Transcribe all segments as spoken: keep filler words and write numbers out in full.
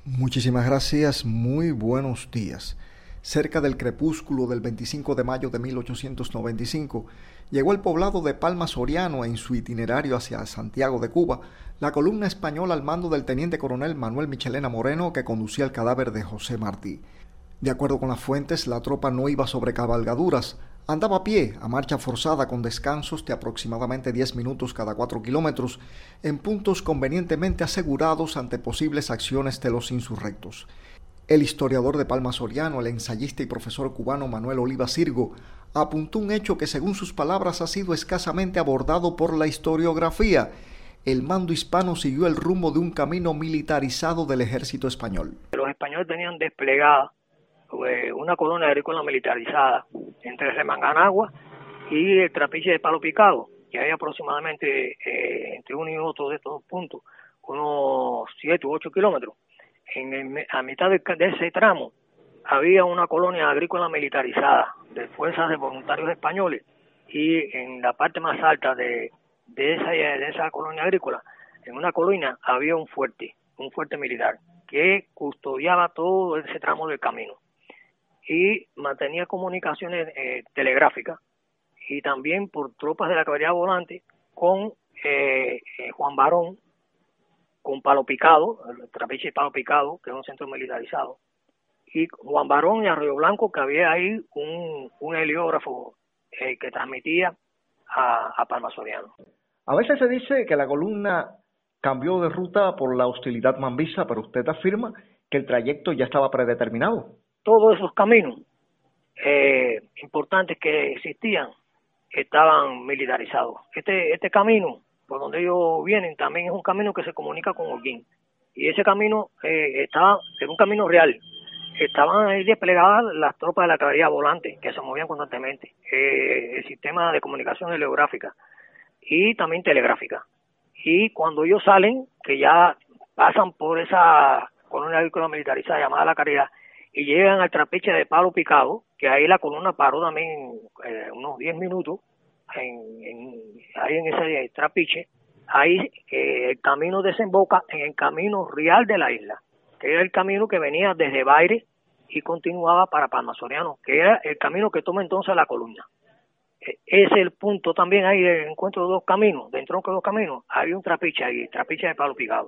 Muchísimas gracias, muy buenos días. Cerca del crepúsculo del veinticinco de mayo de mil ochocientos noventa y cinco, llegó al poblado de Palma Soriano en su itinerario hacia Santiago de Cuba la columna española al mando del teniente coronel Manuel Michelena Moreno, que conducía el cadáver de José Martí. De acuerdo con las fuentes, la tropa no iba sobre cabalgaduras, andaba a pie, a marcha forzada con descansos de aproximadamente diez minutos cada cuatro kilómetros, en puntos convenientemente asegurados ante posibles acciones de los insurrectos. El historiador de Palma Soriano, el ensayista y profesor cubano Manuel Oliva Sirgo, apuntó un hecho que según sus palabras ha sido escasamente abordado por la historiografía. El mando hispano siguió el rumbo de un camino militarizado del ejército español. Los españoles tenían desplegada una colonia agrícola militarizada entre Remanganagua y el Trapiche de Palo Picado, que hay aproximadamente eh, entre uno y otro de estos puntos, unos siete u ocho kilómetros. En el, a mitad de, de ese tramo había una colonia agrícola militarizada de fuerzas de voluntarios españoles, y en la parte más alta de, de, esa, de esa colonia agrícola, en una colina, había un fuerte, un fuerte militar, que custodiaba todo ese tramo del camino y mantenía comunicaciones eh, telegráficas, y también por tropas de la caballería volante con eh, eh, Juan Barón, con Palo Picado, el Trapiche de Palo Picado, que es un centro militarizado, y Juan Barón y Arroyo Blanco, que había ahí un, un heliógrafo eh, que transmitía a, a Palma Soriano. A veces se dice que la columna cambió de ruta por la hostilidad mambisa, pero usted afirma que el trayecto ya estaba predeterminado. Todos esos caminos eh, importantes que existían estaban militarizados. Este este camino, por donde ellos vienen, también es un camino que se comunica con Holguín. Y ese camino eh, estaba, es un camino real. Estaban ahí desplegadas las tropas de la caballería volante, que se movían constantemente. Eh, el sistema de comunicación heliográfica y también telegráfica. Y cuando ellos salen, que ya pasan por esa colonia agrícola militarizada llamada La Caridad, y llegan al Trapiche de Palo Picado, que ahí la columna paró también eh, unos diez minutos, en, en, ahí en ese Trapiche, ahí eh, el camino desemboca en el camino real de la isla, que era el camino que venía desde Baire y continuaba para Palma Soriano, que era el camino que toma entonces la columna. Eh, ese es el punto también ahí del encuentro de dos caminos, del tronco de dos caminos, había un Trapiche ahí, Trapiche de Palo Picado.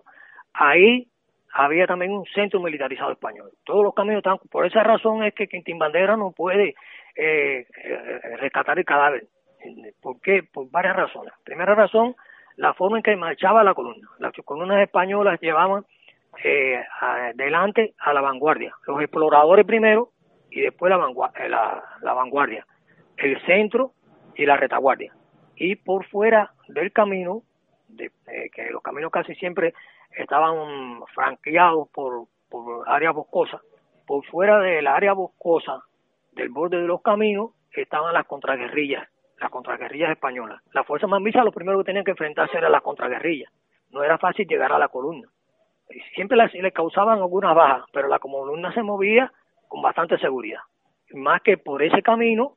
Ahí había también un centro militarizado español. Todos los caminos estaban, por esa razón es que Quintín Bandera no puede eh, eh, rescatar el cadáver. ¿Por qué? Por varias razones. Primera razón, la forma en que marchaba la columna. Las columnas españolas llevaban eh, adelante a la vanguardia. Los exploradores primero y después la vanguardia, la, la vanguardia, el centro y la retaguardia. Y por fuera del camino, de, eh, que los caminos casi siempre estaban franqueados por, por áreas boscosas. Por fuera del área boscosa, del borde de los caminos, estaban las contraguerrillas, las contraguerrillas españolas. Las fuerzas mambisas lo primero que tenían que enfrentarse era las contraguerrillas. No era fácil llegar a la columna. Siempre les, les causaban algunas bajas, pero la columna se movía con bastante seguridad. Más que por ese camino,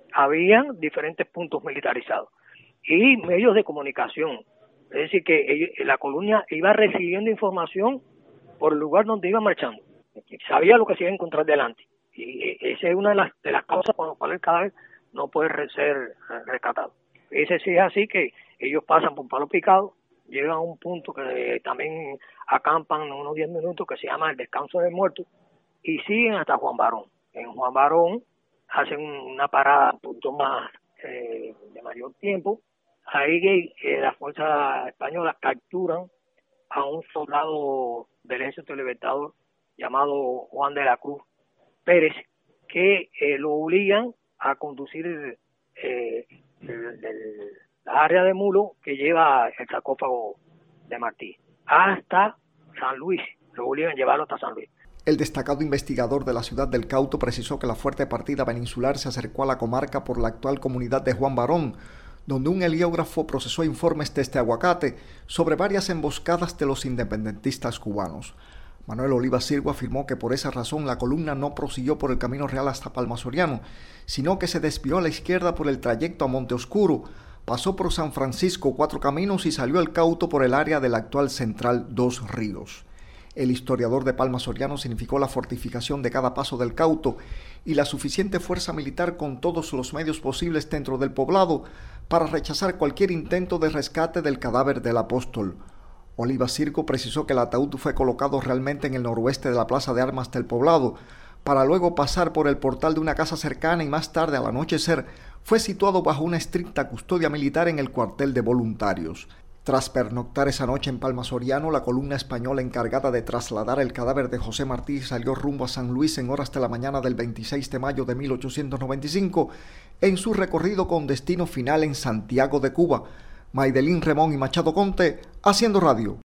habían diferentes puntos militarizados y medios de comunicación. Es decir, que ellos, la columna iba recibiendo información por el lugar donde iba marchando. Sabía lo que se iba a encontrar delante. Y esa es una de las, de las causas por las cuales el cadáver no puede ser rescatado. Ese sí es así, que ellos pasan por Palo Picado, llegan a un punto que también acampan unos diez minutos, que se llama el descanso del muerto, y siguen hasta Juan Barón. En Juan Barón hacen una parada un punto más eh, de mayor tiempo. Ahí eh, las fuerzas españolas capturan a un soldado del Ejército Libertador llamado Juan de la Cruz Pérez, que eh, lo obligan a conducir eh, el, el, la área de mulo que lleva el sarcófago de Martí hasta San Luis. Lo obligan a llevarlo hasta San Luis. El destacado investigador de la ciudad del Cauto precisó que la fuerte partida peninsular se acercó a la comarca por la actual comunidad de Juan Barón, donde un heliógrafo procesó informes desde Aguacate sobre varias emboscadas de los independentistas cubanos. Manuel Oliva Sirgo afirmó que por esa razón la columna no prosiguió por el camino real hasta Palma Soriano, sino que se desvió a la izquierda por el trayecto a Monte Oscuro, pasó por San Francisco Cuatro Caminos y salió al Cauto por el área del actual Central Dos Ríos. El historiador de Palma Soriano significó la fortificación de cada paso del cauto y la suficiente fuerza militar con todos los medios posibles dentro del poblado para rechazar cualquier intento de rescate del cadáver del apóstol. Oliva Circo precisó que el ataúd fue colocado realmente en el noroeste de la plaza de armas del poblado, para luego pasar por el portal de una casa cercana y más tarde, al anochecer, fue situado bajo una estricta custodia militar en el cuartel de voluntarios. Tras pernoctar esa noche en Palma Soriano, la columna española encargada de trasladar el cadáver de José Martí salió rumbo a San Luis en horas de la mañana del veintiséis de mayo de mil ochocientos noventa y cinco, en su recorrido con destino final en Santiago de Cuba. Maydelín Remón y Machado Conte, haciendo radio.